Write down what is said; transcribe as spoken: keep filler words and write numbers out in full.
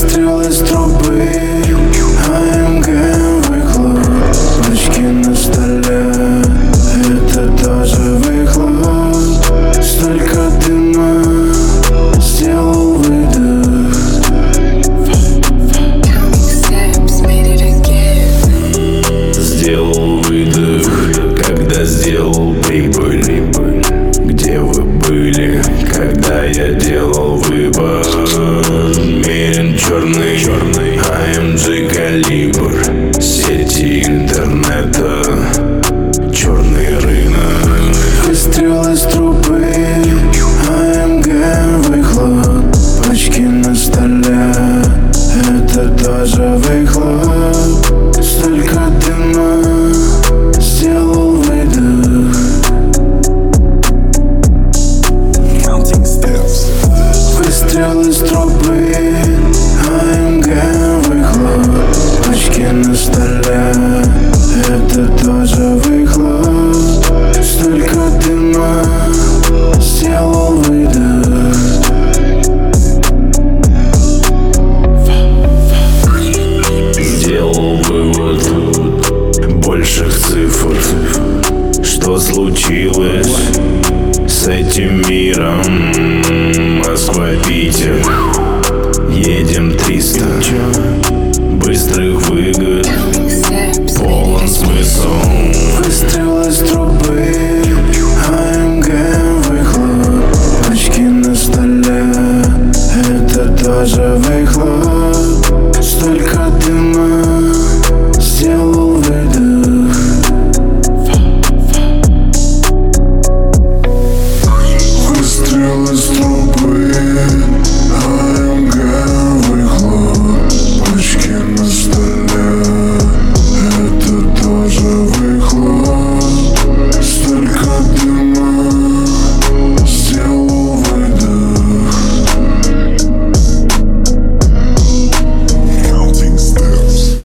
Выстрел из трубы, АМГ выхлоп, пачки на столе, это тоже выхлоп. Столько дыма, сделал выдох. Сделал выдох, когда сделал прибыль. Где вы были, когда я делал выбор? Мерен черный, черный эй эм джи калибр. Сети интернета, черный рынок. Выстрел из трубы, АМГ выхлоп, пачки на столе, это тоже выхлоп. Столько дыма, сделал выдох. Выстрел из трубы, АМГ выхлоп, пачки на столе, это тоже выхлоп. Столько дыма, сделал выдох. Сделал вывод больших цифр. Что случилось с этим миром? Москва, Питер, едем триста. Быстрых выгод, полон смысл. Выстрел из трубы, АМГ выхлоп, пачки на столе, это тоже выхлоп.